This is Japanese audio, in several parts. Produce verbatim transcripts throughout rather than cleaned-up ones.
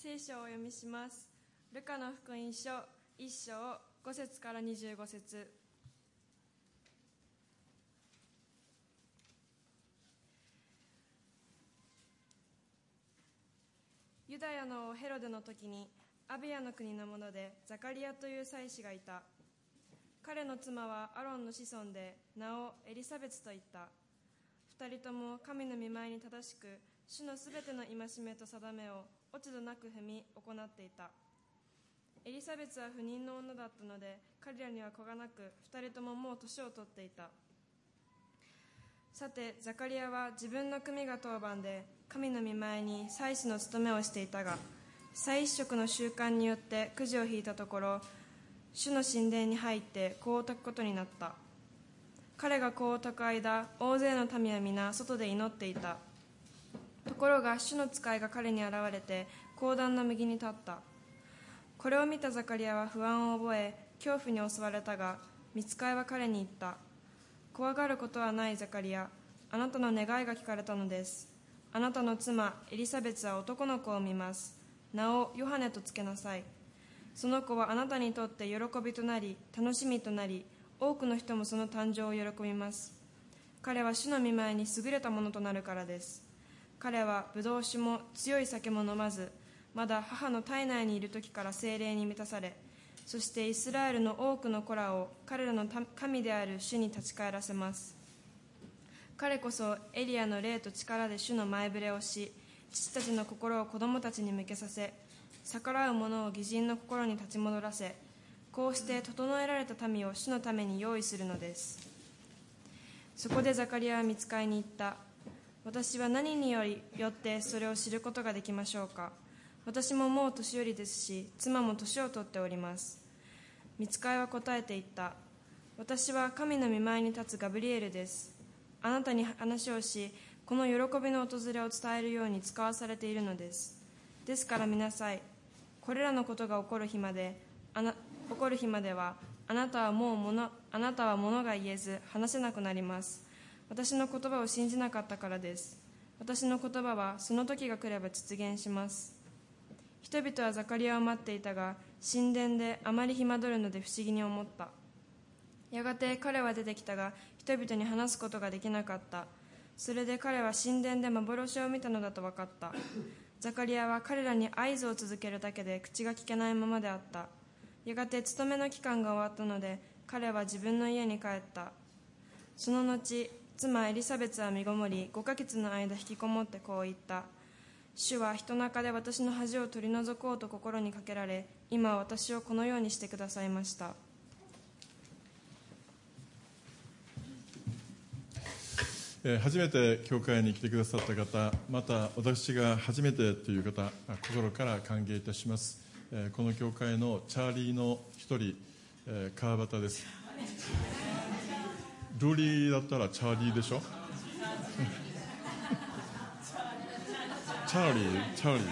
聖書をお読みします。ルカの福音書いっ章ご節からにじゅうご節。ユダヤの王ヘロデの時にアビアの国の者でザカリアという祭司がいた。彼の妻はアロンの子孫で名をエリサベツと言った。二人とも神の御前に正しく主のすべての戒めと定めを落ち度なく踏み行っていた。エリザベスは不妊の女だったので彼らには子がなく、二人とももう年を取っていた。さてザカリアは自分の組が当番で神の御前に祭司の務めをしていたが、祭司職の習慣によってくじを引いたところ、主の神殿に入って香を焚くことになった。彼が香を焚く間、大勢の民は皆外で祈っていた。ところが主の使いが彼に現れて香壇の右に立った。これを見たザカリアは不安を覚え、恐怖に襲われたが、御使いは彼に言った。怖がることはないザカリア、あなたの願いが聞かれたのです。あなたの妻エリサベツは男の子を産みます。名をヨハネとつけなさい。その子はあなたにとって喜びとなり楽しみとなり、多くの人もその誕生を喜びます。彼は主の御前に優れたものとなるからです。彼はブドウ酒も強い酒も飲まず、まだ母の体内にいる時から聖霊に満たされ、そしてイスラエルの多くの子らを彼らの神である主に立ち返らせます。彼こそエリアの霊と力で主の前触れをし、父たちの心を子供たちに向けさせ、逆らう者を義人の心に立ち戻らせ、こうして整えられた民を主のために用意するのです。そこでザカリアは御使いに言った。私は何によってそれを知ることができましょうか。私ももう年寄りですし、妻も年を取っております。御使いは答えて言った。私は神の御前に立つガブリエルです。あなたに話をし、この喜びの訪れを伝えるように使わされているのです。ですから見なさい。これらのことが起こる日まで、あな起こる日までは、あなたはもうもの、あなたは物が言えず話せなくなります。私の言葉を信じなかったからです。私の言葉はその時が来れば実現します。人々はザカリアを待っていたが、神殿であまり暇取るので不思議に思った。やがて彼は出てきたが、人々に話すことができなかった。それで彼は神殿で幻を見たのだと分かった。ザカリアは彼らに合図を続けるだけで口が聞けないままであった。やがて勤めの期間が終わったので、彼は自分の家に帰った。その後、妻エリサベツは身ごもり、ごかげつの間引きこもってこう言った。主は人中で私の恥を取り除こうと心にかけられ、今私をこのようにしてくださいました。 えー、初めて教会に来てくださった方、また私が初めてという方、心から歓迎いたします。えー、この教会のチャーリーの一人、えー、川端です。ルーリーだったらチャーリーでしょチャーリー、チャーリー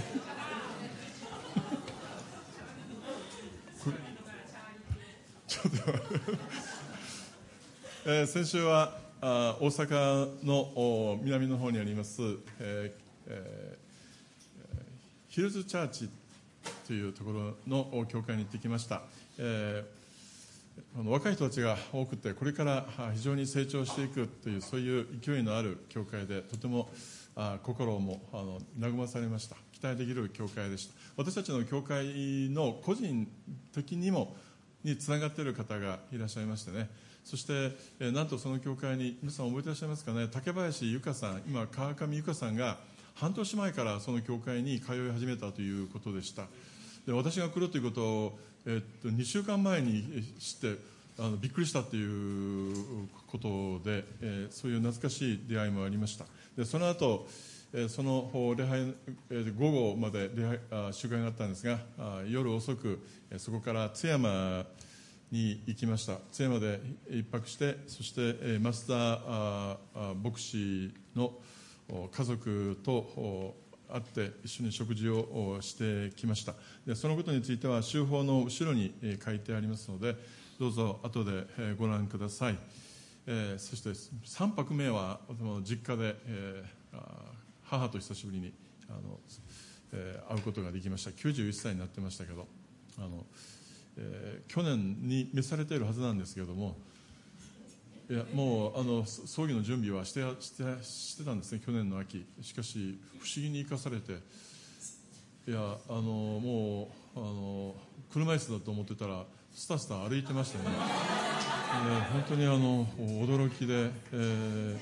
ちょっと、えー、先週はあ大阪の南の方にあります、えーえー、ヒルズチャーチというところの教会に行ってきました。えーあの若い人たちが多くて、これから非常に成長していくという、そういう勢いのある教会で、とてもあ心もあの和まされました。期待できる教会でした。私たちの教会の個人的にもにつながっている方がいらっしゃいましてね。そして、えなんとその教会に皆さん覚えていらっしゃいますかね。竹林由香さん、今川上由香さんが半年前からその教会に通い始めたということでした。で、私が来るということを、えっと、にしゅうかんまえに知ってあのびっくりしたということで、えー、そういう懐かしい出会いもありました。でその後、えー、その礼拝、えー、午後まで礼拝あ集会があったんですが、あ夜遅く、えー、そこから津山に行きました。津山で一泊して、そして、えー、増田ああ牧師の家族と会って一緒に食事をしてきました。でそのことについては週報の後ろに書いてありますので、どうぞ後でご覧ください。えー、そしてさんぱくめは実家で、えー、母と久しぶりにあの、 えー、会うことができました。きゅうじゅういっさいになってましたけど、あの、えー、去年に召されているはずなんですけれども、いやもうあの葬儀の準備はしてしてしてたんですね、去年の秋。しかし不思議に生かされて、いやあのもうあの車椅子だと思ってたらスタスタ歩いてましたね。えー、本当にあの驚きで、えー、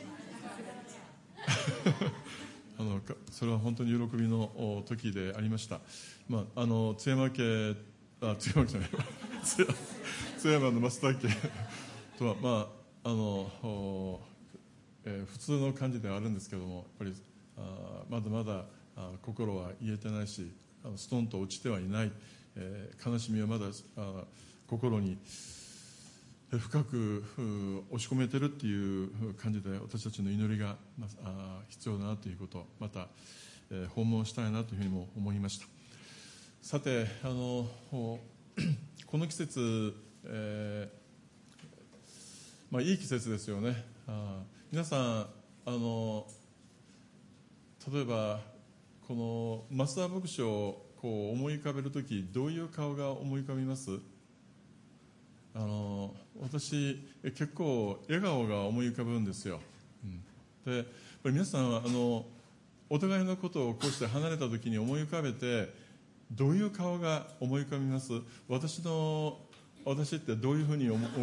あのそれは本当に喜びの時でありました。まあ、あの津山家あ津山家じゃない津山の増田家とは、まああのえー、普通の感じではあるんですけども、やっぱりあまだまだあ心は癒えてないし、あのストンと落ちてはいない、えー、悲しみはまだあ心に深く押し込めてるっていう感じで、私たちの祈りが必要だなということをまた訪問したいなというふうにも思いました。さて、あのこの季節、えーまあ、いい季節ですよね。あ皆さんあの例えばこの増田牧師をこう思い浮かべるとき、どういう顔が思い浮かびます？あの私結構笑顔が思い浮かぶんですよ、うん、でやっぱり皆さんはあのお互いのことをこうして離れた時に思い浮かべて、どういう顔が思い浮かびます？私の私ってどういうふうに思い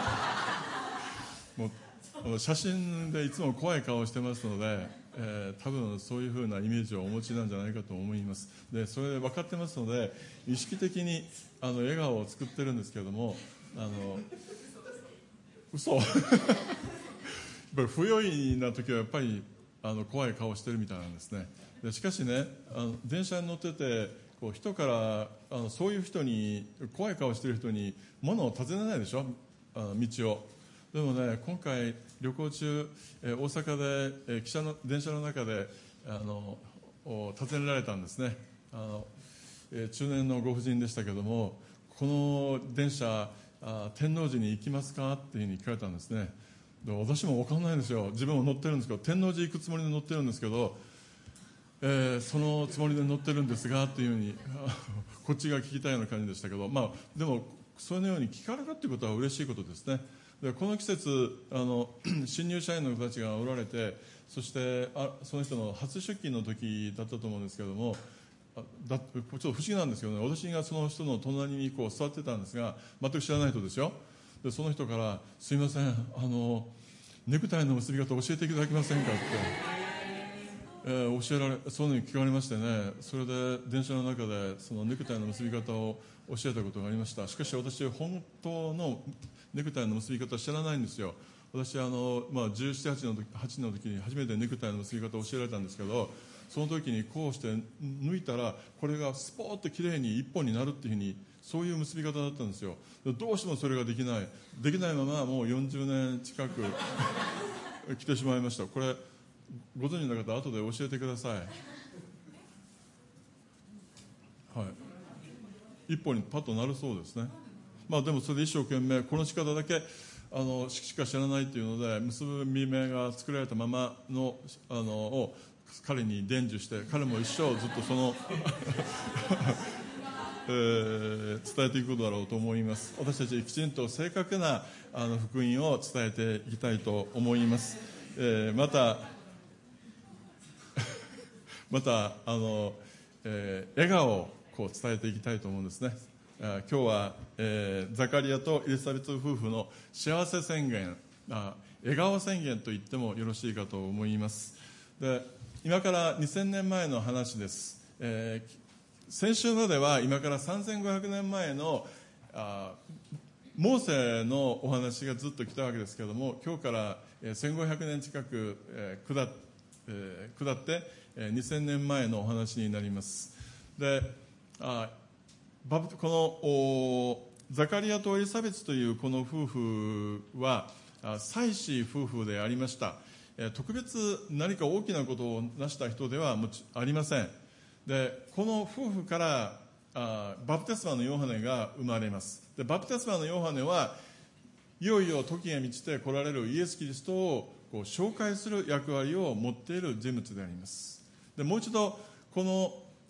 もう写真でいつも怖い顔をしてますので、えー、多分そういうふうなイメージをお持ちなんじゃないかと思います。でそれで分かってますので、意識的にあの笑顔を作ってるんですけれども、あの嘘やっぱり不用意な時はやっぱりあの怖い顔をしてるみたいなんですね。でしかしね、あの電車に乗っててこう人からあのそういう人に怖い顔してる人に物を尋ねないでしょ、あの道を。でもね、今回旅行中、えー、大阪で、えー、汽車の電車の中であの尋ねられたんですね。あの、えー、中年のご婦人でしたけども、この電車あ天王寺に行きますかっていうふうに聞かれたんですね。で私も分かんないんですよ。自分も乗ってるんですけど、天王寺行くつもりで乗ってるんですけど、えー、そのつもりで乗ってるんですがっていうふうにこっちが聞きたいような感じでしたけど、まあ、でもそのように聞かれるということは嬉しいことですね。でこの季節あの新入社員の人たちがおられて、そしてあその人の初出勤の時だったと思うんですけども、だちょっと不思議なんですけどね、私がその人の隣にこう座ってたんですが、全く知らない人ですよ。でその人から「すいません、あのネクタイの結び方教えていただけませんか」って、えー、教えられそういうのに聞かれましてね、それで電車の中でそのネクタイの結び方を教えたことがありました。しかし私本当のネクタイの結び方知らないんですよ。私あの、まあ、じゅうなな、はちの時、はちの時に初めてネクタイの結び方を教えられたんですけど、その時にこうして抜いたらこれがスポーッときれいに一本になるっていうふうに、そういう結び方だったんですよ。どうしてもそれができないできないままもうよんじゅうねん近く来てしまいました。これご存知の方後で教えてください。はい、一本にパッとなるそうですね。まあでもそれで一生懸命この仕方だけあのしか知らないっていうので、結び目が作られたままのあのを彼に伝授して、彼も一生ずっとその、えー、伝えていくことだろうと思います。私たちきちんと正確なあの福音を伝えていきたいと思います。えー、またまたあの、えー、笑顔をこう伝えていきたいと思うんですね。今日は、えー、ザカリアとエリザベス夫婦の幸せ宣言、あ笑顔宣言と言ってもよろしいかと思います。で今からにせんねんまえの話です。えー、先週までは今からさんぜんごひゃくねんまえのあモーセのお話がずっと来たわけですけれども、今日から、えー、せんごひゃくねん近く、えー 下, えー、下って、えー、にせんねんまえのお話になります。であこのザカリアとエリザベスというこの夫婦は祭司夫婦でありました。特別何か大きなことを成した人ではありません。でこの夫婦からあバプテスマのヨハネが生まれます。でバプテスマのヨハネはいよいよ時が満ちて来られるイエス・キリストをこう紹介する役割を持っている人物であります。でもう一度この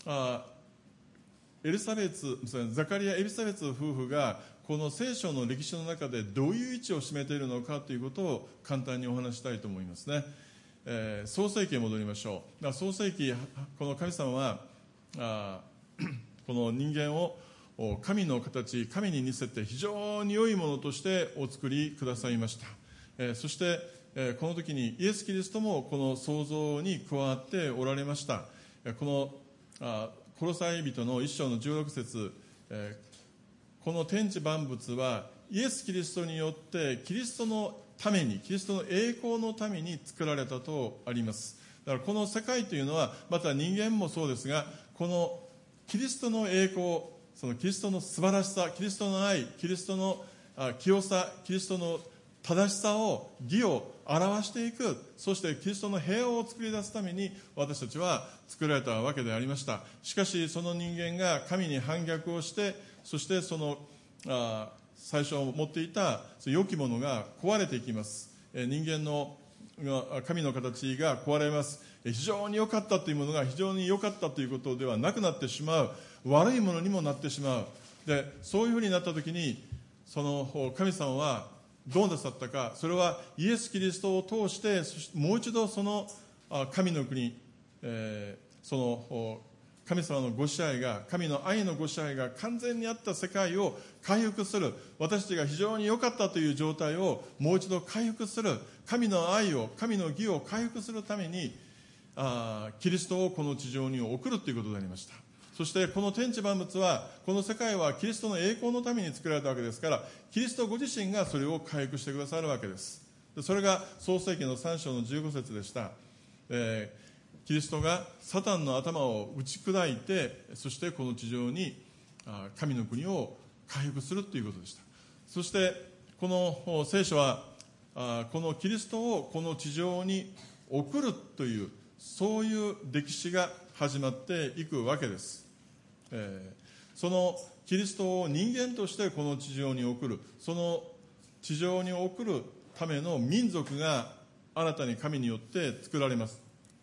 あエリザベツザカリア・エリザベツ夫婦がこの聖書の歴史の中でどういう位置を占めているのかということを簡単にお話したいと思いますね。えー、創世記へ戻りましょう。だから創世記、この神様はあこの人間を神の形、神に似せて非常に良いものとしてお作りくださいました。えー、そして、えー、この時にイエス・キリストもこの創造に加わっておられました。このあコロサイ人の一章のじゅうろく節、えー、この天地万物はイエス・キリストによってキリストのために、キリストの栄光のために作られたとあります。だからこの世界というのは、また人間もそうですが、このキリストの栄光、そのキリストの素晴らしさ、キリストの愛、キリストの清さ、キリストの正しさを、義を表していく、そしてキリストの平和を作り出すために私たちは作られたわけでありました。しかしその人間が神に反逆をして、そしてそのあ最初持っていた良きものが壊れていきます。人間の神の形が壊れます。非常に良かったというものが非常に良かったということではなくなってしまう。悪いものにもなってしまう。で、そういうふうになったときに、その神様はどうなさったか。それはイエス・キリストを通して、そしてもう一度その神の国、えー、その神様のご支配が、神の愛のご支配が完全にあった世界を回復する、私たちが非常に良かったという状態をもう一度回復する、神の愛を、神の義を回復するために、あキリストをこの地上に送るということでありました。そしてこの天地万物は、この世界はキリストの栄光のために作られたわけですから、キリストご自身がそれを回復してくださるわけです。それが創世記のさん章のじゅうご節でした。えーキリストがサタンの頭を打ち砕いて、そしてこの地上に神の国を回復するということでした。そしてこの聖書はこのキリストをこの地上に送るという、そういう歴史が始まっていくわけです。えー、そのキリストを人間としてこの地上に送る、その地上に送るための民族が新たに神によって作られます。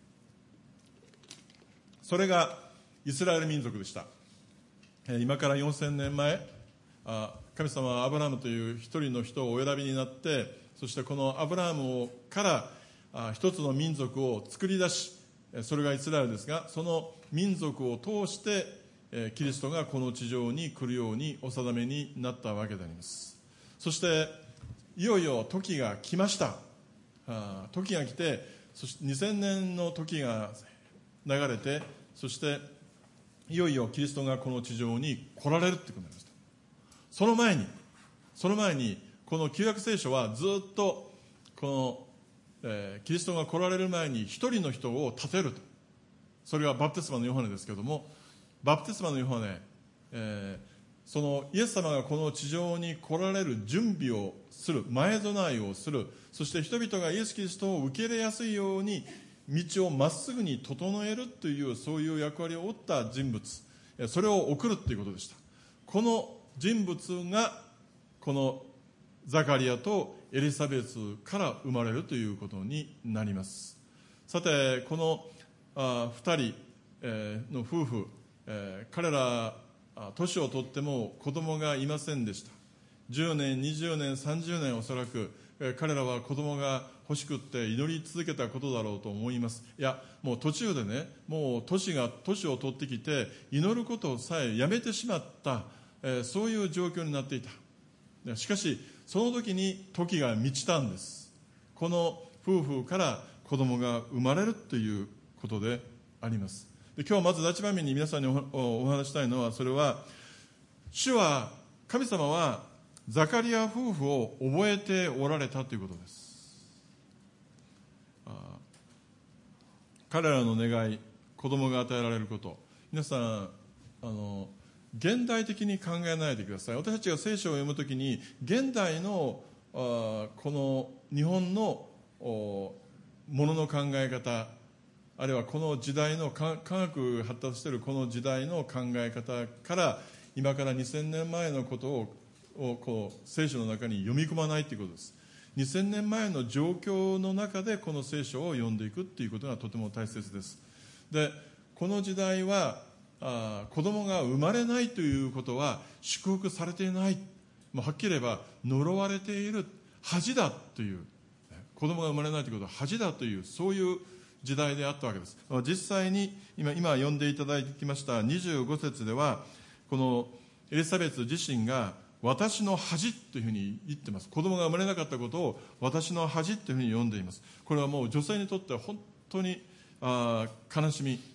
それがイスラエル民族でした。今からよんせんねんまえ、神様はアブラハムという一人の人をお選びになって、そしてこのアブラハムから一つの民族を作り出し、それがイスラエルですが、その民族を通してキリストがこの地上に来るようにお定めになったわけであります。そしていよいよ時が来ました。時が来て、そしてにせんねんの時が流れて、そしていよいよキリストがこの地上に来られるということになりました。その前にその前にこの旧約聖書はずっとこの、えー、キリストが来られる前に一人の人を立てると。それはバプテスマのヨハネですけれども、バプテスマのヨハネ、えー、そのイエス様がこの地上に来られる準備をする、前備えをする、そして人々がイエス・キリストを受け入れやすいように道をまっすぐに整えるという、そういう役割を負った人物、それを送るということでした。この人物がこのザカリアとエリザベスから生まれるということになります。さて、このあふたりの夫婦、えー、彼ら年をとっても子供がいませんでした。じゅうねん、にじゅうねん、さんじゅうねん、おそらく彼らは子供が欲しくって祈り続けたことだろうと思います。いや、もう途中でね、もう年が年を取ってきて祈ることさえやめてしまった、えー、そういう状況になっていた。しかしその時に時が満ちたんです。この夫婦から子供が生まれるということであります。で、今日まず第一番目に皆さんに お, お話したいのは、それは主は、神様はザカリア夫婦を覚えておられたということです。彼らの願い、子供が与えられること、皆さんあの現代的に考えないでください。私たちが聖書を読むときに、現代のあこの日本のものの考え方、あるいはこの時代の科学が発達しているこの時代の考え方から、今からにせんねんまえのことををこう聖書の中に読み込まないということです。にせんねんまえの状況の中でこの聖書を読んでいくということがとても大切です。で、この時代はあ子供が生まれないということは祝福されていない、まあ、はっきり言えば呪われている、恥だという、子供が生まれないということは恥だという、そういう時代であったわけです。実際に 今, 今読んでいただきましたにじゅうご節では、このエリザベス自身が私の恥というふうに言っています。子供が生まれなかったことを私の恥というふうに呼んでいます。これはもう女性にとっては本当にあ悲しみ、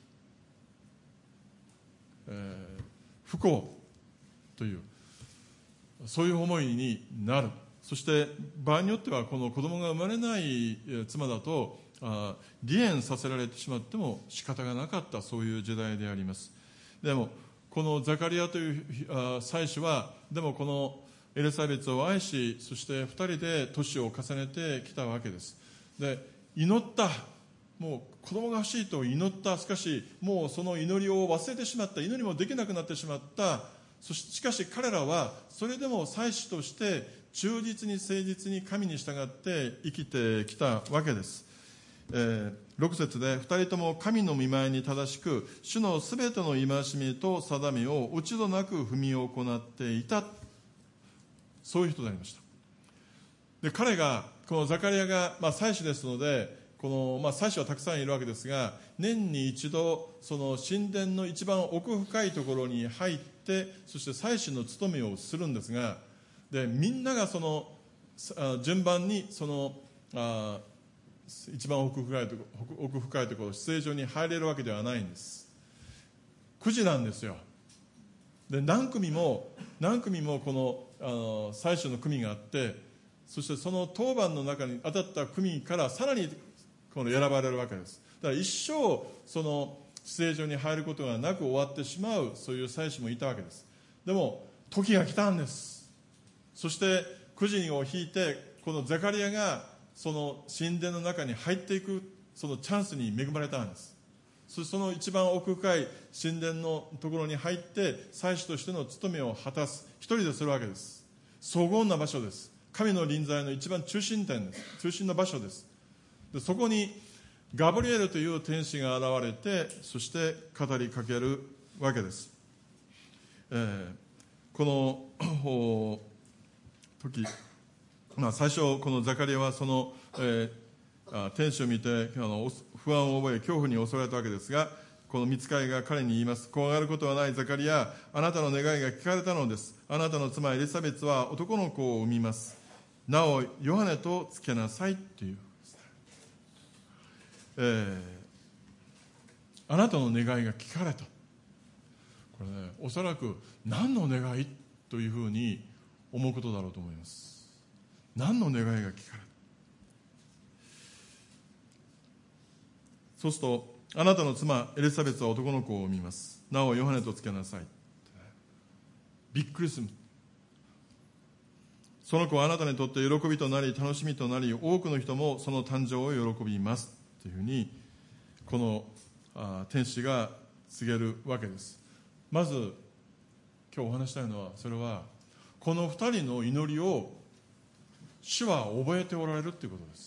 えー、不幸という、そういう思いになる。そして場合によってはこの子供が生まれない妻だとあ離縁させられてしまっても仕方がなかった、そういう時代であります。でもこのザカリアというあ祭司は、でもこのエリザベスを愛し、そして二人で年を重ねてきたわけです。で祈った、もう子供が欲しいと祈った。しかしもうその祈りを忘れてしまった、祈りもできなくなってしまった。そししかし彼らはそれでも祭司として忠実に誠実に神に従って生きてきたわけです。えー、ろく節で、二人とも神の御前に正しく、主のすべての戒めと定めを落ち度なく踏み行っていた、そういう人でありました。で彼が、このザカリアが、まあ、祭司ですので、この、まあ、祭司はたくさんいるわけですが、年に一度その神殿の一番奥深いところに入って、そして祭司の務めをするんですが、でみんながその順番にそのあ一番奥深いところ、奥深いところ、至聖所に入れるわけではないんです。くじなんですよ。で何組も何組もこのあの祭司の組があって、そしてその当番の中に当たった組からさらにこの選ばれるわけです。だから一生その至聖所に入ることがなく終わってしまう、そういう祭司もいたわけです。でも時が来たんです。そしてくじを引いて、このザカリアがその神殿の中に入っていく、そのチャンスに恵まれたんです。そしてその一番奥深い神殿のところに入って祭司としての務めを果たす、一人でするわけです。荘厳な場所です。神の臨在の一番中心点です。中心の場所です。でそこにガブリエルという天使が現れて、そして語りかけるわけです。えー、この時、まあ、最初このザカリアはその、えー、天使を見てあの不安を覚え恐怖に襲われたわけですが、この御使いが彼に言います。怖がることはないザカリア、あなたの願いが聞かれたのです。あなたの妻エリザベスは男の子を産みます。なおヨハネとつけなさいという、えー、あなたの願いが聞かれた。これね、おそらく何の願いというふうに思うことだろうと思います。何の願いが聞かれた。そうすると、あなたの妻エリザベスは男の子を産みます。なおヨハネとつけなさい。びっくりする。その子はあなたにとって喜びとなり楽しみとなり、多くの人もその誕生を喜びますというふうにこのあ天使が告げるわけです。まず今日お話したいのは、それはこの二人の祈りを主は覚えておられるということです。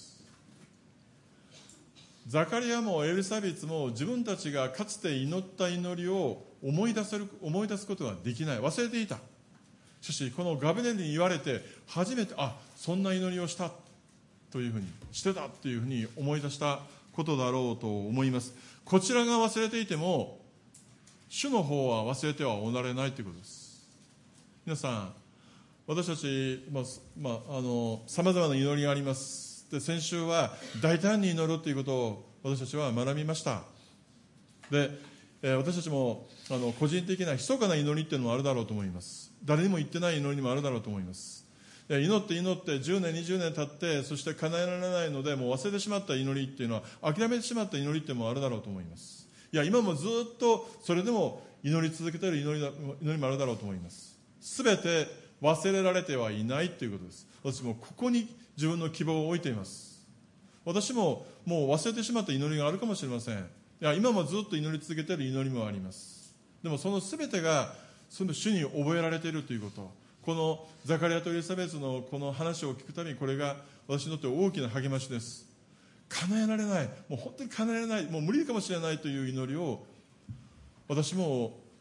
ザカリアもエリザベスも自分たちがかつて祈った祈りを思い出せる、思い出すことができない、忘れていた。しかしこのガブリエルに言われて初めて、あ、そんな祈りをしたというふうにしてたというふうに思い出したことだろうと思います。こちらが忘れていても主の方は忘れてはおられないということです。皆さん、私たち、まあまあ、あの様々な祈りがあります。で先週は大胆に祈るということを私たちは学びました。で、えー、私たちもあの個人的な密かな祈りっていうのもあるだろうと思います。誰にも言ってない祈りもあるだろうと思います。で祈って祈ってじゅうねんにじゅうねん経って、そして叶えられないのでもう忘れてしまった祈りっていうのは、諦めてしまった祈りっていうのもあるだろうと思います。いや、今もずっとそれでも祈り続けている祈りだ、祈りもあるだろうと思います。すべて忘れられてはいないということです。私もここに自分の希望を置いています。私ももう忘れてしまった祈りがあるかもしれません。いや、今もずっと祈り続けている祈りもあります。でもそのすべてがその主に覚えられているということ、このザカリアとエリザベスのこの話を聞くたびに、これが私にとって大きな励ましです。叶えられない、もう本当に叶えられない、もう無理かもしれないという祈りを私も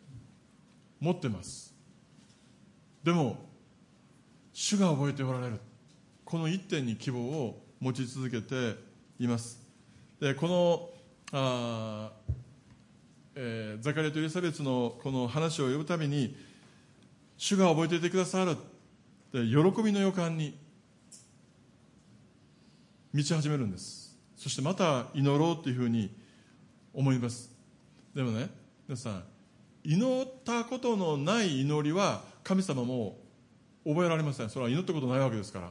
持ってます。でも主が覚えておられる、この一点に希望を持ち続けています。でこのあ、えー、ザカリアとエリザベスのこの話を呼ぶたびに、主が覚えていてくださるで喜びの予感に満ち始めるんです。そしてまた祈ろうというふうに思います。でもね、皆さん、祈ったことのない祈りは神様も覚えられません。それは祈ったことないわけですから。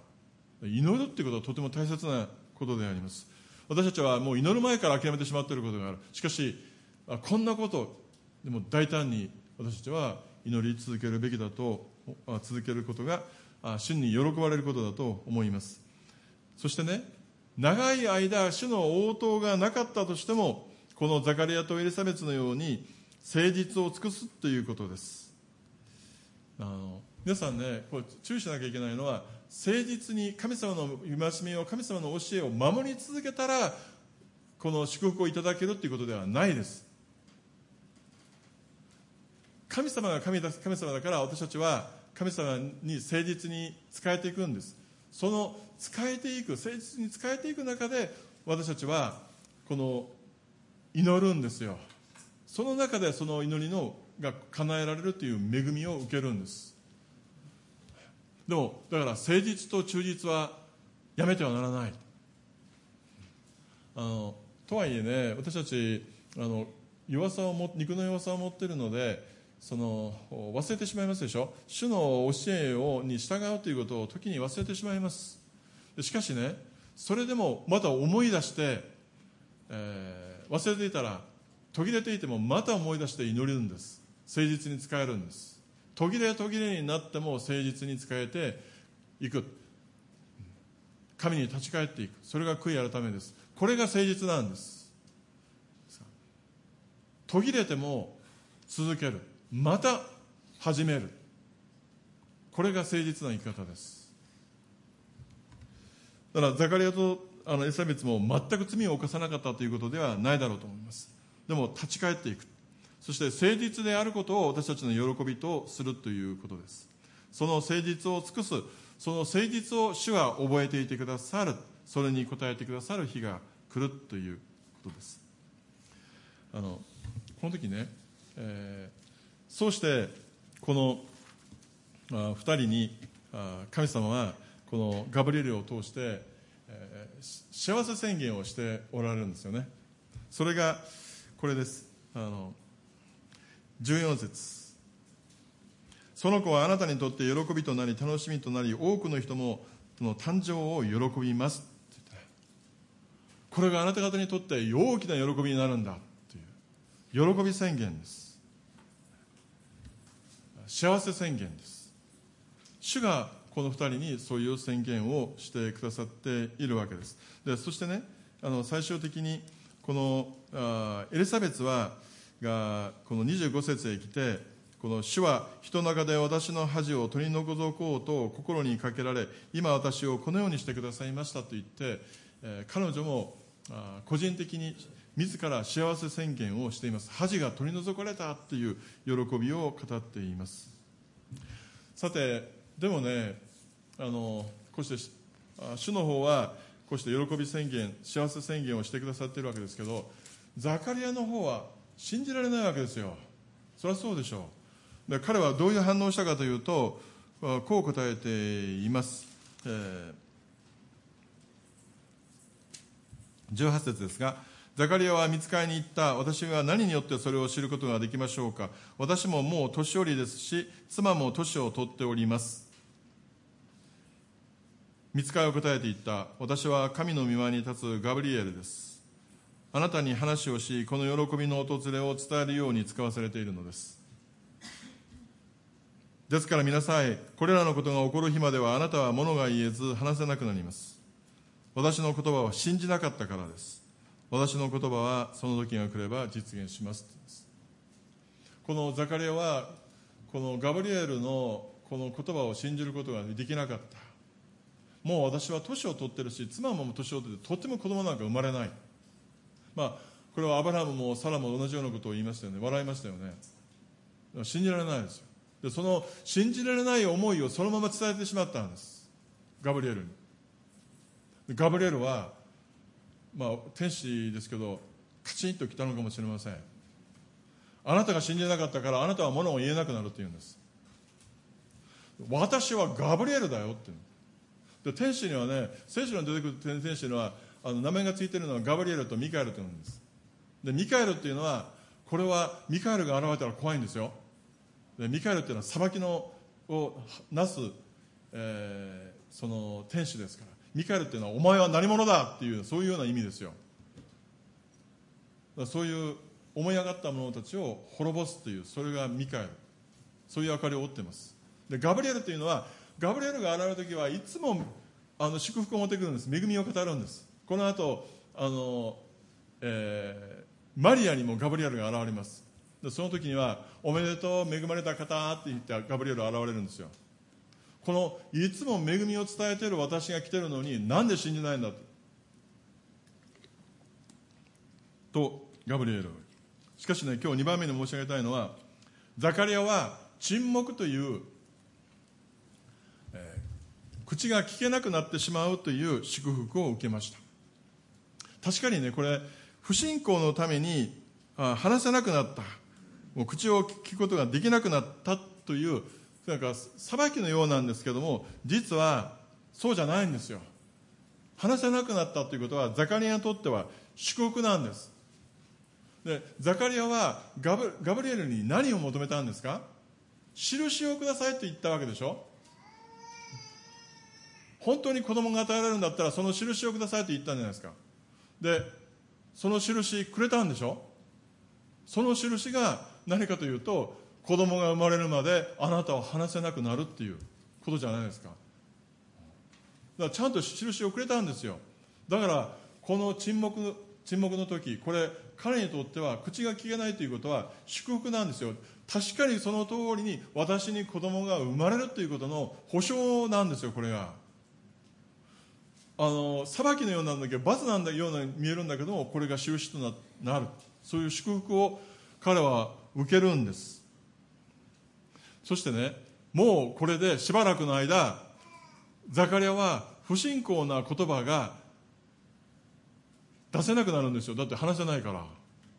祈るということはとても大切なことであります。私たちはもう祈る前から諦めてしまっていることがある。しかしこんなことでも大胆に私たちは祈り続けるべきだと、続けることが主に喜ばれることだと思います。そしてね、長い間主の応答がなかったとしても、このザカリアとエリザベスのように誠実を尽くすということです。あの皆さんね、こう注意しなきゃいけないのは、誠実に神様の戒めを、神様の教えを守り続けたらこの祝福をいただけるということではないです。神様が 神, だ神様だから私たちは神様に誠実に仕えていくんです。その仕えていく、誠実に仕えていく中で私たちはこの祈るんですよ。その中でその祈りのが叶えられるという恵みを受けるんです。でもだから誠実と忠実はやめてはならない。あのとはいえね、私たちあの弱さをも肉の弱さを持っているので、その忘れてしまいますでしょ。主の教えをに従うということを時に忘れてしまいます。しかしね、それでもまた思い出して、えー、忘れていたら、途切れていてもまた思い出して祈るんです。誠実に仕えるんです。途切れ途切れになっても誠実に仕えていく、神に立ち返っていく、それが悔い改めです。これが誠実なんです。途切れても続ける、また始める、これが誠実な生き方です。だからザカリアとあのエリザベスも全く罪を犯さなかったということではないだろうと思います。でも立ち返っていく、そして誠実であることを私たちの喜びとするということです。その誠実を尽くす、その誠実を主は覚えていてくださる、それに応えてくださる日が来るということです。あのこの時ね、えー、そうしてこのあふたりにあ神様はこのガブリエルを通して、えー、幸せ宣言をしておられるんですよね。それがこれです。あのじゅうよん節、その子はあなたにとって喜びとなり楽しみとなり、多くの人もその誕生を喜びますって言って、これがあなた方にとって大きな喜びになるんだという喜び宣言です。幸せ宣言です。主がこのふたりにそういう宣言をしてくださっているわけです。でそしてね、あの最終的にこのあエリザベスはがこのにじゅうご節へ来て、この主は人の中で私の恥を取り除こうと心にかけられ、今私をこのようにしてくださいましたと言って、えー、彼女もあ個人的に自ら幸せ宣言をしています。恥が取り除かれたという喜びを語っています。さてでもね、あのこうして主の方はこうして喜び宣言、幸せ宣言をしてくださっているわけですけど、ザカリアの方は信じられないわけですよ。そりゃそうでしょう。で彼はどういう反応をしたかというと、こう答えています。えー、じゅうはち節ですが、ザカリアは御使いに言った。私は何によってそれを知ることができましょうか。私ももう年寄りですし、妻も年を取っております。御使いは答えて言った。私は神の御前に立つガブリエルです。あなたに話をし、この喜びの訪れを伝えるように使わされているのです。ですから見なさい。これらのことが起こる日まではあなたは物が言えず話せなくなります。私の言葉を信じなかったからです。私の言葉はその時が来れば実現します。このザカリアはこのガブリエルのこの言葉を信じることができなかった。もう私は年を取ってるし、妻も年を取ってとっても子供なんか生まれない。まあこれはアブラハムもサラも同じようなことを言いましたよね。笑いましたよね。 信じられないですよ。でその信じられない思いをそのまま伝えてしまったんです、ガブリエルに。ガブリエルは、まあ、天使ですけどカチンと来たのかもしれません。あなたが信じなかったからあなたは物を言えなくなるって言うんです。私はガブリエルだよって言う。で天使にはね、聖書に出てくる天使にはあの名前がついているのはガブリエルとミカエルと言うんです。でミカエルっていうのは、これはミカエルが現れたら怖いんですよ。でミカエルっていうのは裁きのをなす、えー、その天使ですから、ミカエルっていうのはお前は何者だっていう、そういうような意味ですよ。だからそういう思い上がった者たちを滅ぼすという、それがミカエル、そういう役割を負っています。でガブリエルというのは、ガブリエルが現れるときはいつもあの祝福を持ってくるんです。恵みを語るんです。この後あの、えー、マリアにもガブリエルが現れます。でその時にはおめでとう恵まれた方って言ってガブリエルが現れるんですよ。このいつも恵みを伝えている私が来ているのになんで信じないんだとガブリエル。しかしね、今日にばんめに申し上げたいのは、ザカリアは沈黙という、えー、口が聞けなくなってしまうという祝福を受けました。確かにね、これ不信仰のためにあ話せなくなった、もう口を聞くことができなくなったというなんか裁きのようなんですけども、実はそうじゃないんですよ。話せなくなったということはザカリアにとっては祝福なんです。でザカリアはガブ、ガブリエルに何を求めたんですか？印をくださいと言ったわけでしょ。本当に子供が与えられるんだったらその印をくださいと言ったんじゃないですか。でその印くれたんでしょ。その印が何かというと、子供が生まれるまであなたは話せなくなるっていうことじゃないですか。だからちゃんと印をくれたんですよ。だからこの沈黙、沈黙の時、これ彼にとっては口が聞けないということは祝福なんですよ。確かにその通りに私に子供が生まれるということの保証なんですよ。これがあの裁きのようなんだけど、罰なんだように見えるんだけども、これが印となる、そういう祝福を彼は受けるんです。そしてね、もうこれでしばらくの間ザカリアは不信仰な言葉が出せなくなるんですよ。だって話せないから。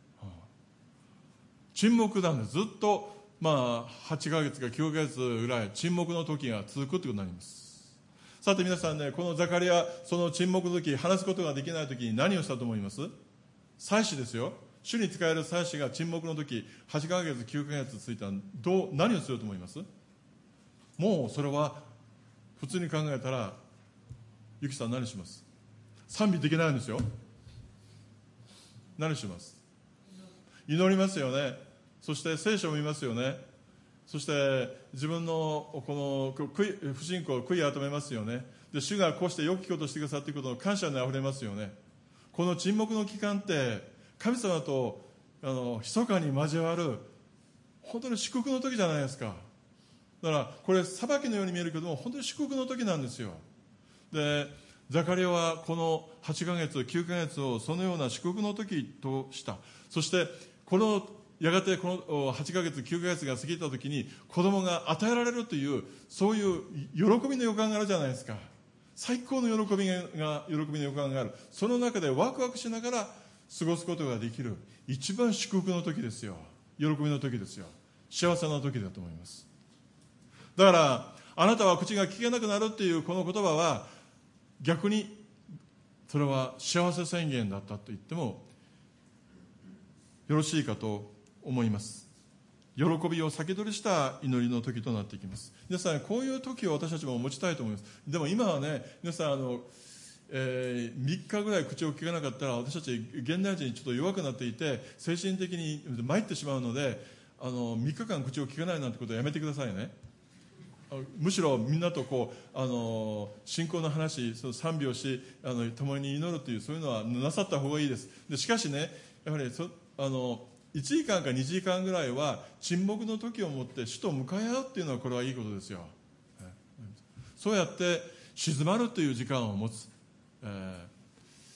沈黙なんです。ずっとまあはちかげつかきゅうかげつぐらい沈黙の時が続くということになります。さて皆さんね、このザカリア、その沈黙の時、話すことができない時に何をしたと思います？祭司ですよ。主に仕える祭司が沈黙の時はちかげつきゅうかげつ続いたらどう何をすると思います？もうそれは普通に考えたら、ゆきさん何します？賛美できないんですよ。何します？祈りますよね。そして聖書を見ますよね。そして自分のこの不信仰を悔い改めますよね。で主がこうして良きことをしてくださっていることの感謝にあふれますよね。この沈黙の期間って神様とあの密かに交わる本当に祝福の時じゃないですか。だからこれ裁きのように見えるけども、本当に祝福の時なんですよ。でザカリアはこのはちかげつきゅうかげつをそのような祝福の時とした。そしてこのやがてこのはちかげつきゅうかげつが過ぎた時に子供が与えられるという、そういう喜びの予感があるじゃないですか。最高の喜びが喜びの予感がある。その中でワクワクしながら過ごすことができる一番祝福の時ですよ。喜びの時ですよ。幸せな時だと思います。だからあなたは口が聞けなくなるっていうこの言葉は、逆にそれは幸せ宣言だったと言ってもよろしいかと思います。喜びを先取りした祈りの時となっていきます。皆さん、こういう時を私たちも持ちたいと思います。でも今はね、皆さんあの、えー、みっかぐらい口を聞かなかったら私たち現代人ちょっと弱くなっていて精神的に参ってしまうので、あのみっかかん口を聞かないなんてことはやめてくださいね。むしろみんなとこうあの信仰の話、その賛美をし、あの共に祈るという、そういうのはなさった方がいいです。でしかしね、やはりそあのいちじかんかにじかんぐらいは沈黙の時をもって主と向かい合うっていうのは、これはいいことですよ。そうやって静まるという時間を持つ。え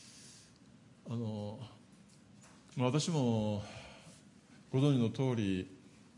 ー、あの私もご存知の通り、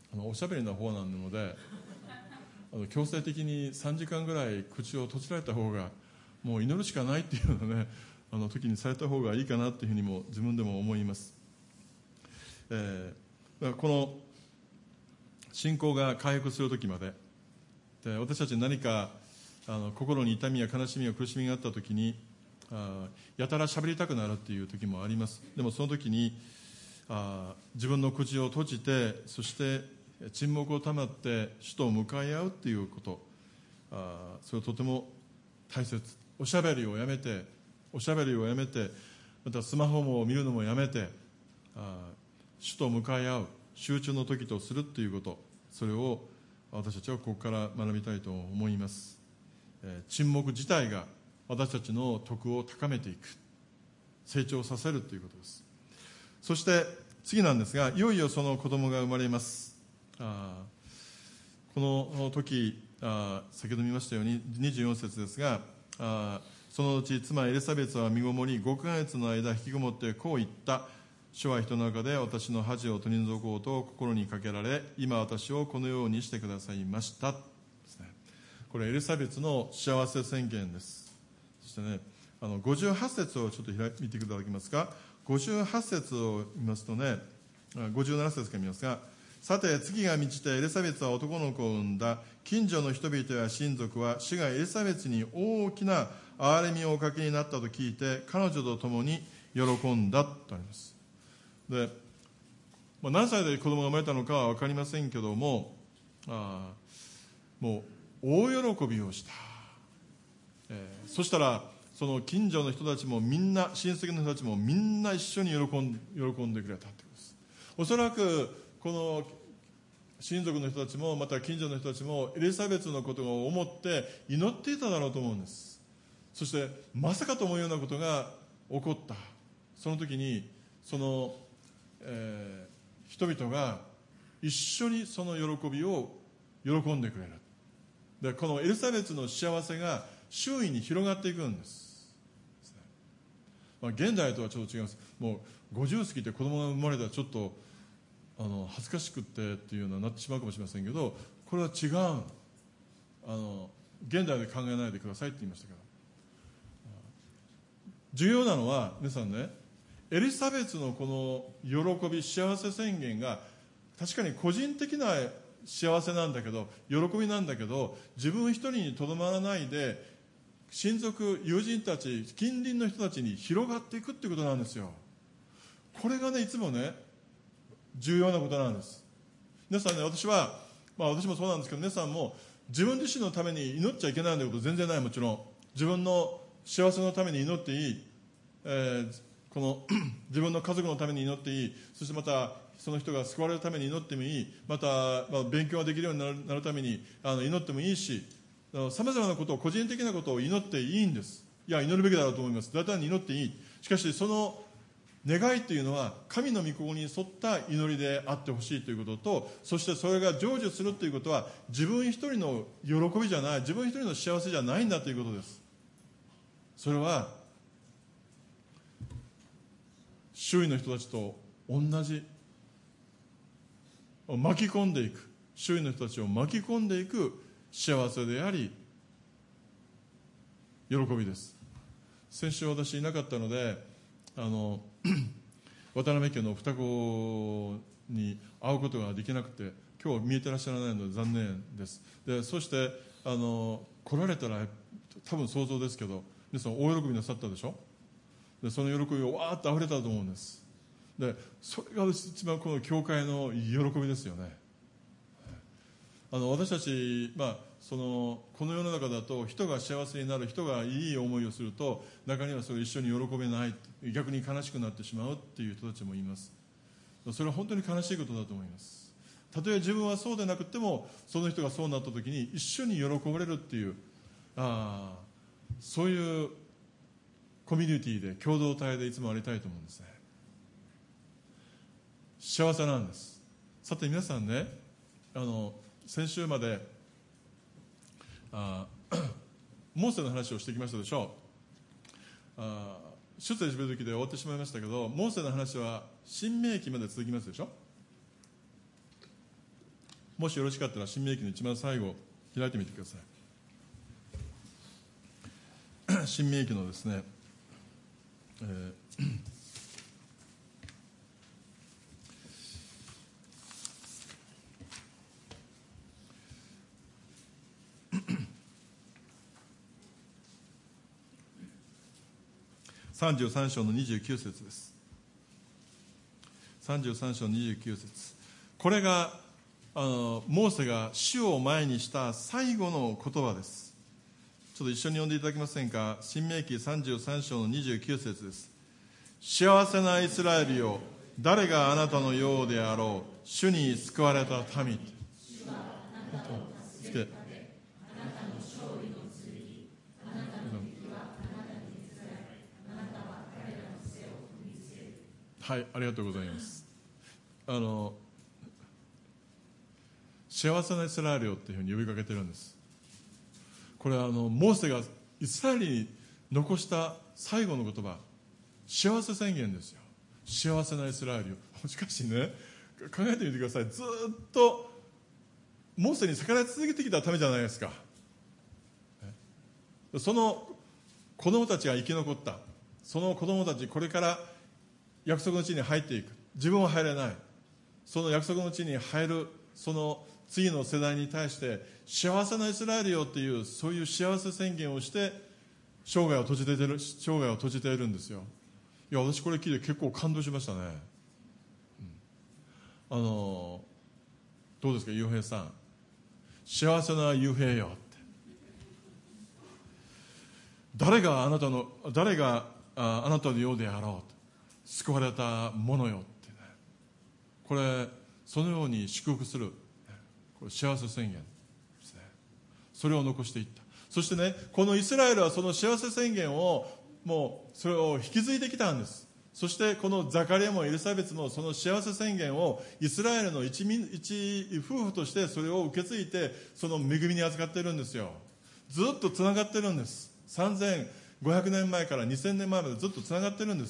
あのおしゃべりな方なので、あの強制的にさんじかんぐらい口を閉じられた方が、もう祈るしかないっていうようなね、あの時にされた方がいいかなっていうふうにも自分でも思います。えー、だからこの信仰が回復する時まで、で私たち何かあの心に痛みや悲しみや苦しみがあった時に、あやたら喋りたくなるっていう時もあります。でもその時にあ自分の口を閉じて、そして沈黙を保って主と向かい合うっていうこと、あそれはとても大切。おしゃべりをやめておしゃべりをやめて、またスマホも見るのもやめて、あ主と向かい合う集中の時とするっていうこと、それを私たちはここから学びたいと思います。えー、沈黙自体が私たちの徳を高めていく、成長させるということです。そして次なんですが、いよいよその子供が生まれます。あこの時あ先ほど見ましたようににじゅうよん節ですが、あそのうち妻エリザベスは身ごもりごかげつの間引きこもってこう言った。主は人の中で私の恥を取り除こうと心にかけられ、今私をこのようにしてくださいましたですね。これエリザベスの幸せ宣言です。そしてね、あのごじゅうはち節をちょっと開見ていただけますか。ごじゅうはち節を見ますとね、ごじゅうなな節から見ますが、さて月が満ちてエリザベスは男の子を産んだ。近所の人々や親族は主がエリザベスに大きな憐れみをおかけになったと聞いて彼女と共に喜んだとあります。で、まあ、何歳で子供が生まれたのかは分かりませんけども、あもう大喜びをした、えー、そしたらその近所の人たちもみんな、親戚の人たちもみんな一緒に喜ん、喜んでくれたということです。おそらくこの親族の人たちもまた近所の人たちもエリザベスのことを思って祈っていただろうと思うんです。そしてまさかと思うようなことが起こった。その時にその、えー、人々が一緒にその喜びを喜んでくれる。でこのエリザベスの幸せが周囲に広がっていくんです。まあ、現代とはちょっと違います。もうごじゅう過ぎて子供が生まれたらちょっとあの恥ずかしくってっていうようななってしまうかもしれませんけど、これは違う。あの現代で考えないでくださいって言いましたから、重要なのは皆さんね、エリザベスのこの喜び幸せ宣言が確かに個人的な幸せなんだけど、喜びなんだけど、自分一人にとどまらないで親族友人たち近隣の人たちに広がっていくっていうことなんですよ。これがねいつもね重要なことなんです。皆さんね、私は、まあ、私もそうなんですけど、皆さんも自分自身のために祈っちゃいけないということ全然ない。もちろん自分の幸せのために祈っていい、えー、この自分の家族のために祈っていい、そしてまたその人が救われるために祈ってもいい、また、まあ、勉強ができるようにな る, なるためにあの祈ってもいいし、さまざまなことを個人的なことを祈っていいんです。いや祈るべきだろうと思います。大胆に祈っていい。しかしその願いというのは神の御心に沿った祈りであってほしいということと、そしてそれが成就するということは自分一人の喜びじゃない、自分一人の幸せじゃないんだということです。それは周囲の人たちと同じ、巻き込んでいく、周囲の人たちを巻き込んでいく幸せであり喜びです。先週私いなかったので、あの渡辺家の双子に会うことができなくて、今日見えてらっしゃらないので残念です。でそしてあの来られたら多分想像ですけど、皆さん大喜びなさったでしょ。でその喜びをわーっと溢れたと思うんです。でそれが一番この教会の喜びですよね。あの私たち、まあ、そのこの世の中だと人が幸せになる、人がいい思いをすると中にはそれ一緒に喜べない、逆に悲しくなってしまうっていう人たちもいます。それは本当に悲しいことだと思います。たとえ自分はそうでなくてもその人がそうなった時に一緒に喜ばれるっていう、あそういうコミュニティで共同体でいつもありたいと思うんですね。幸せなんです。さて皆さんね、あの先週まであモーセの話をしてきましたでしょう。あ出エジプト記で終わってしまいましたけど、モーセの話は新明記まで続きますでしょ。 もしよろしかったら新明記の一番最後開いてみてください。新明記のですね、えーさんじゅうさん章のにじゅうきゅう節です。さんじゅうさん章のにじゅうきゅう節、これがあのモーセが主を前にした最後の言葉です。ちょっと一緒に読んでいただけませんか。新明記さんじゅうさん章のにじゅうきゅう節です。幸せなイスラエルよ、誰があなたのようであろう、主に救われた民。つけはい、ありがとうございます。あの幸せなイスラエルよっていうふうに呼びかけてるんです。これはあのモーセがイスラエルに残した最後の言葉、幸せ宣言ですよ。幸せなイスラエルよ。しかしね、考えてみてください。ずっとモーセに逆らい続けてきたためじゃないですか。その子供たちが生き残った、その子供たちこれから約束の地に入っていく、自分は入れない、その約束の地に入るその次の世代に対して幸せなイスラエルよっていう、そういう幸せ宣言をして生涯を閉じている生涯を閉じているんですよ。いや、私これ聞いて結構感動しましたね、うん、あのどうですか、雄平さん。幸せな雄平よって、誰があなたの誰がああなたのようであろうと、救われたものよってね、これそのように祝福する、これ幸せ宣言ですね。それを残していった。そしてね、このイスラエルはその幸せ宣言をもうそれを引き継いできたんです。そしてこのザカリアもエリザベスもその幸せ宣言をイスラエルの 一, 一夫婦としてそれを受け継いで、その恵みに預かっているんですよ。ずっとつながってるんです。さんぜんごひゃくねんまえからにせんねんまえまでずっとつながってるんです。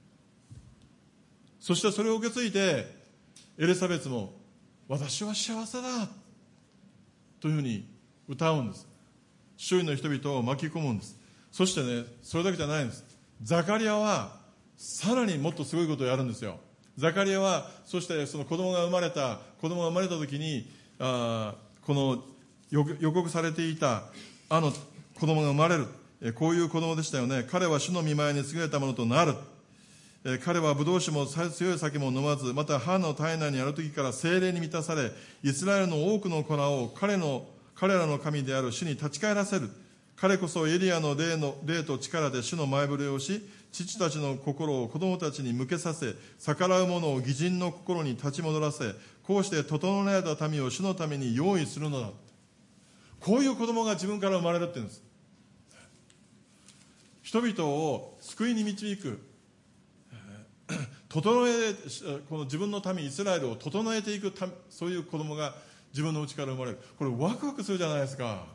そしてそれを受け継いでエリザベスも私は幸せだというふうに歌うんです。周囲の人々を巻き込むんです。そしてね、それだけじゃないんです。ザカリアはさらにもっとすごいことをやるんですよ。ザカリアはそしてその子供が生まれた子供が生まれた時に、あこの予告されていたあの子供が生まれる、えこういう子供でしたよね。彼は主の御前に優れたものとなる。え彼はブドウ酒も強い酒も飲まず、また母の体内にある時から聖霊に満たされ、イスラエルの多くの子らを彼の彼らの神である主に立ち返らせる。彼こそエリアの霊の霊と力で主の前触れをし、父たちの心を子供たちに向けさせ、逆らう者を義人の心に立ち戻らせ、こうして整えた民を主のために用意するのだ。こういう子供が自分から生まれるって言うんです。人々を救いに導く、整えこの自分の民イスラエルを整えていくため、そういう子供が自分の内から生まれる。これワクワクするじゃないですか。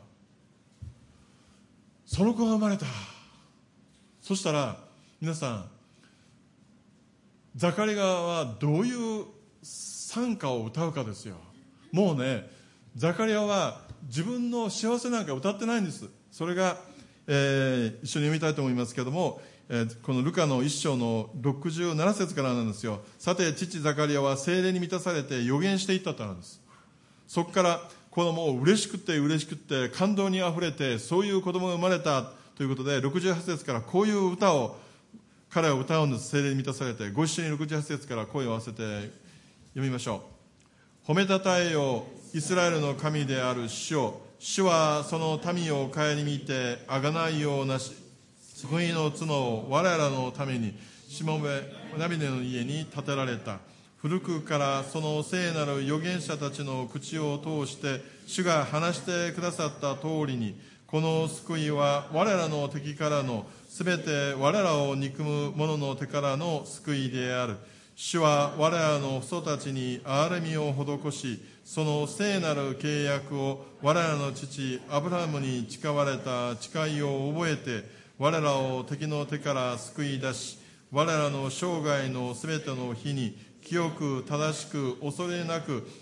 その子が生まれた。そしたら皆さん、ザカリアはどういう賛歌を歌うかですよ。もうね、ザカリアは自分の幸せなんか歌ってないんです。それが、えー、一緒に読みたいと思いますけども、えー、このルカの一章のろくじゅうなな節からなんですよ。さて父ザカリアは聖霊に満たされて予言していったとあるんです。そこからこのもう嬉しくて嬉しくて感動にあふれて、そういう子供が生まれたということで、ろくじゅうはち節からこういう歌を彼は歌うんです。聖霊に満たされて。ご一緒にろくじゅうはち節から声を合わせて読みましょう。褒めたたえよイスラエルの神である主よ。主はその民を顧みてあがないようなし救いの角を我らのためにしもべダビデの家に建てられた。古くからその聖なる預言者たちの口を通して主が話してくださった通りに、この救いは我らの敵からのすべて我らを憎む者の手からの救いである。主は我らの父祖たちに憐れみを施し、その聖なる契約を我らの父アブラハムに誓われた誓いを覚えて、我らを敵の手から救い出し、我らの生涯のすべての日に清く正しく恐れなく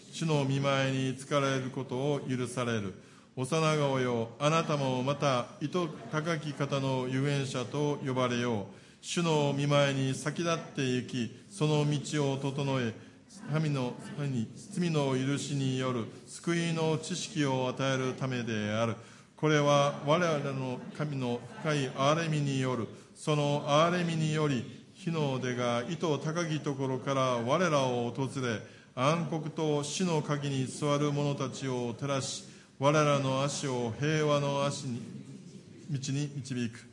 主の御前に疲れることを許される。幼子よ、あなたもまた糸高き方の預言者と呼ばれよう。主の御前に先立って行き、その道を整え、神の罪の許しによる救いの知識を与えるためである。これは我々の神の深い憐れみによる。その憐れみにより、火の出が糸高きところから我らを訪れ、暗黒と死の鍵に座る者たちを照らし、我らの足を平和の足に道に導く。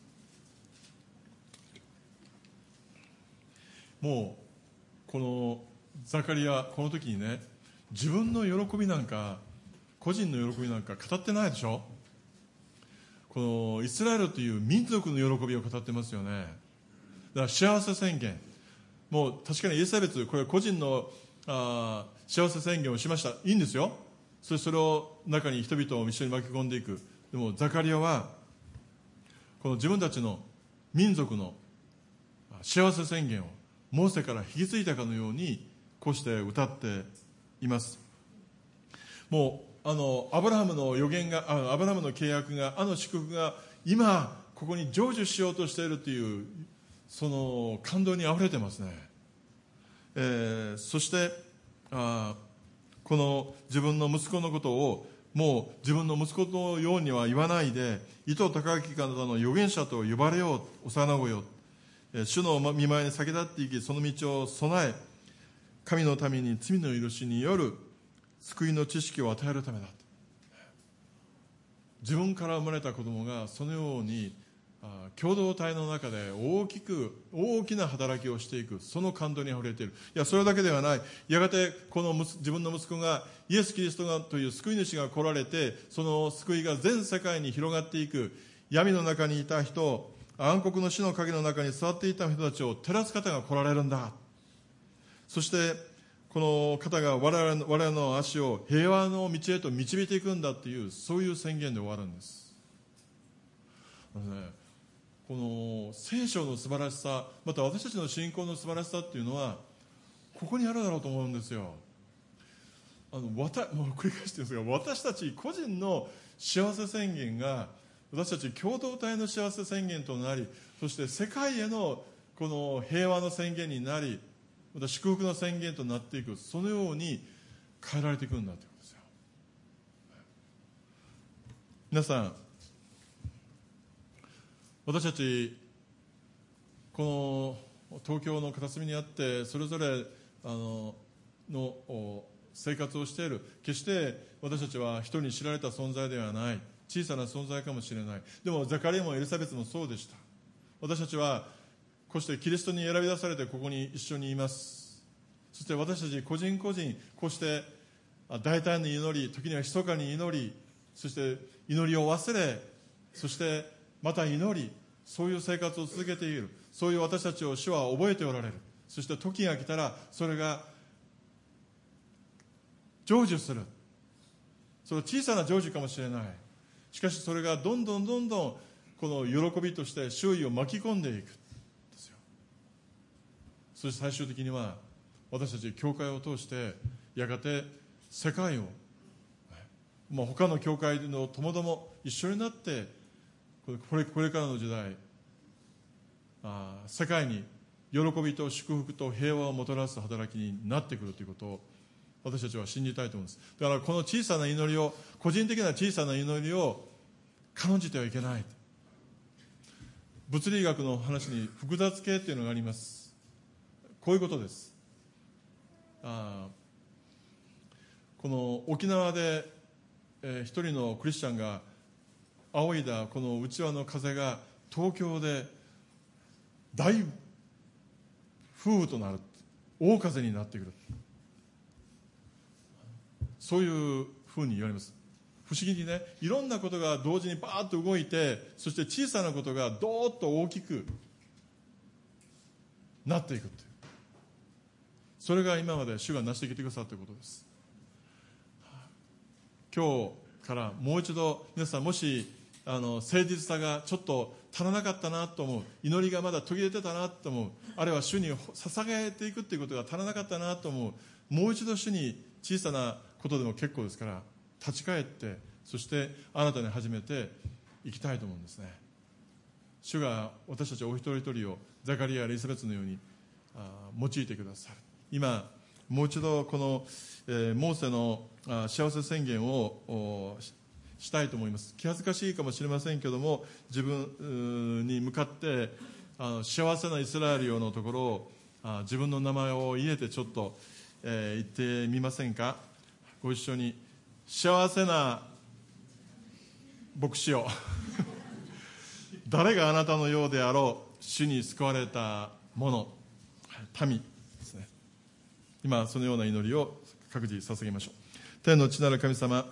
もうこのザカリア、この時にね、自分の喜びなんか個人の喜びなんか語ってないでしょ。このイスラエルという民族の喜びを語ってますよね。だから幸せ宣言、もう確かにエリザベス、これは個人のあ幸せ宣言をしました。いいんですよ。それそれを中に人々を一緒に巻き込んでいく。でもザカリアはこの自分たちの民族の幸せ宣言をモーセから引き継いだかのようにこうして歌っています。もうあのアブラハムの予言が、あアブラハムの契約が、あの祝福が今ここに成就しようとしているというその感動にあふれてますね。えー、そしてあこの自分の息子のことをもう自分の息子のようには言わないで、糸高き方の預言者と呼ばれよう。幼子よ、主の御前に先立っていき、その道を備え、神のために罪の許しによる救いの知識を与えるためだ。自分から生まれた子供がそのように共同体の中で大きく大きな働きをしていく、その感動にあふれている。いや、それだけではない。やがてこの自分の息子がイエス・キリストがという救い主が来られて、その救いが全世界に広がっていく。闇の中にいた人、暗黒の死の影の中に座っていた人たちを照らす方が来られるんだ。そしてこの方が我々の、我々の足を平和の道へと導いていくんだという、そういう宣言で終わるんです。あのね、この聖書の素晴らしさ、また私たちの信仰の素晴らしさっていうのはここにあるだろうと思うんですよ。あのわたもう繰り返してるんですが、私たち個人の幸せ宣言が私たち共同体の幸せ宣言となり、そして世界へのこの平和の宣言になり、また祝福の宣言となっていく、そのように変えられていくんだということですよ。皆さん、私たちこの東京の片隅にあってそれぞれあのの生活をしている、決して私たちは人に知られた存在ではない、小さな存在かもしれない。でもザカリアもエリザベスもそうでした。私たちはこうしてキリストに選び出されてここに一緒にいます。そして私たち個人個人こうして大胆に祈り、時には密かに祈り、そして祈りを忘れ、そしてまた祈り、そういう生活を続けている。そういう私たちを主は覚えておられる。そして時が来たらそれが成就する。それは小さな成就かもしれない。しかしそれがどんどんどんどんこの喜びとして周囲を巻き込んでいくんですよ。そして最終的には私たち教会を通してやがて世界を、まあ、他の教会のともども一緒になってこれ、これからの時代、あ世界に喜びと祝福と平和をもたらす働きになってくるということを私たちは信じたいと思います。だからこの小さな祈りを、個人的な小さな祈りを軽んじてはいけない。物理学の話に複雑系というのがあります。こういうことです。あこの沖縄で、えー、一人のクリスチャンが仰いだこの内輪の風が東京で大風雨となる、大風になってくる、そういうふうに言われます。不思議にね、いろんなことが同時にバーッと動いて、そして小さなことがドーッと大きくなっていくという、それが今まで主が成してきてくださったことです。今日からもう一度皆さん、もしあの誠実さがちょっと足らなかったなと思う、祈りがまだ途切れてたなと思う、あるいは主に捧げていくということが足らなかったなと思う、もう一度主に小さなことでも結構ですから、立ち返って、そしてあなたに始めていきたいと思うんですね。主が私たちお一人一人をザカリア・エリザベスのようにあ用いてくださる。今もう一度この、えー、モーセのあ幸せ宣言をし, したいと思います。気恥ずかしいかもしれませんけども、自分に向かってあの幸せなイスラエルよのところをあ自分の名前を入れてちょっと、えー、言ってみませんか。ご一緒に。幸せな牧師よ誰があなたのようであろう。主に救われた者、民ですね。今そのような祈りを各自捧げましょう。天の父なる神様、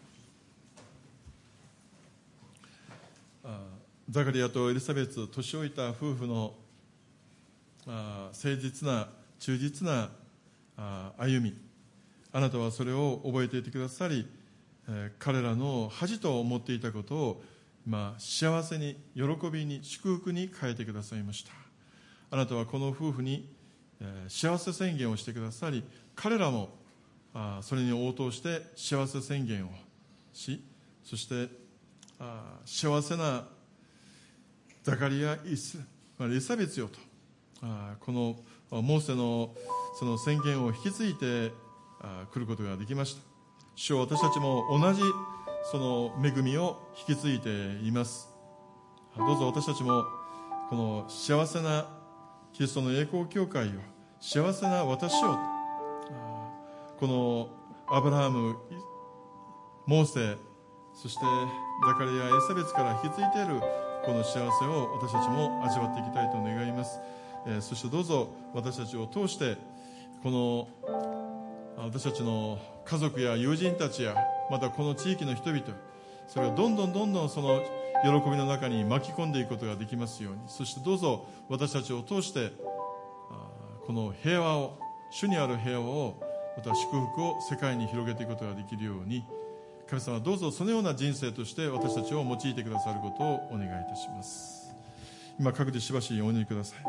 ザカリアとエリザベス、年老いた夫婦のあ誠実な忠実なあ歩み、あなたはそれを覚えていてくださり、えー、彼らの恥と思っていたことを今幸せに、喜びに、祝福に変えてくださいました。あなたはこの夫婦に、えー、幸せ宣言をしてくださり、彼らもあそれに応答して幸せ宣言をし、そしてあ幸せなザカリア・エリザベスよと、あこのモーセのその宣言を引き継いで来ることができました。主よ、私たちも同じその恵みを引き継いでいます。どうぞ私たちもこの幸せなキリストの栄光教会を、幸せな私を、このアブラハム、モーセ、そしてザカリア、エリザベスから引き継いでいるこの幸せを私たちも味わっていきたいと願います。えー、そしてどうぞ私たちを通してこの私たちの家族や友人たちや、またこの地域の人々、それをどんどんどんどんその喜びの中に巻き込んでいくことができますように。そしてどうぞ私たちを通してこの平和を、主にある平和を、また祝福を世界に広げていくことができるように、神様どうぞそのような人生として私たちを用いてくださることをお願いいたします。今各自しばしお祈りください。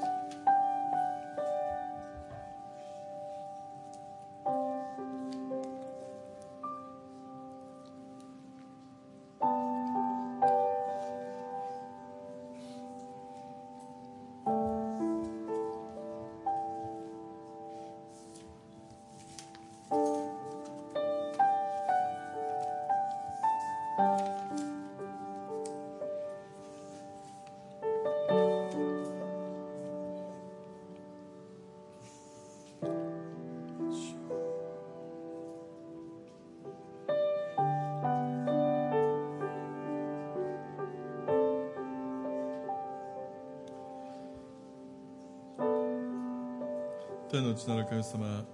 天の父なる神様、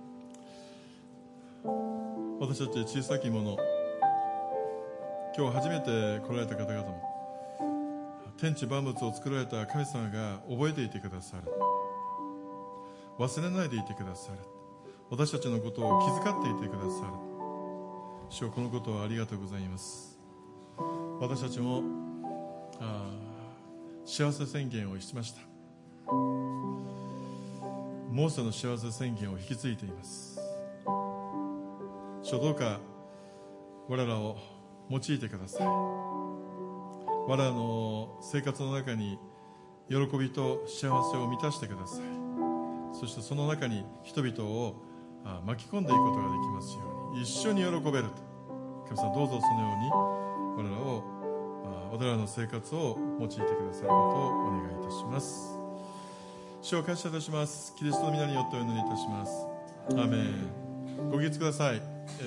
私たち小さき者、今日初めて来られた方々も、天地万物を作られた神様が覚えていてくださる、忘れないでいてくださる、私たちのことを気遣っていてくださる。主よ、このことをありがとうございます。私たちもあ幸せ宣言をしました。モーセの幸せ宣言を引き継いでいます。主よ、どうか我らを用いてください。我らの生活の中に喜びと幸せを満たしてください。そしてその中に人々を巻き込んでいくことができますように、一緒に喜べると。神様どうぞそのように我らを我らの生活を用いてくださることをお願いいたします。主を感謝いたします。キリストの皆によってお祈りいたします。アーメン。ご起立ください。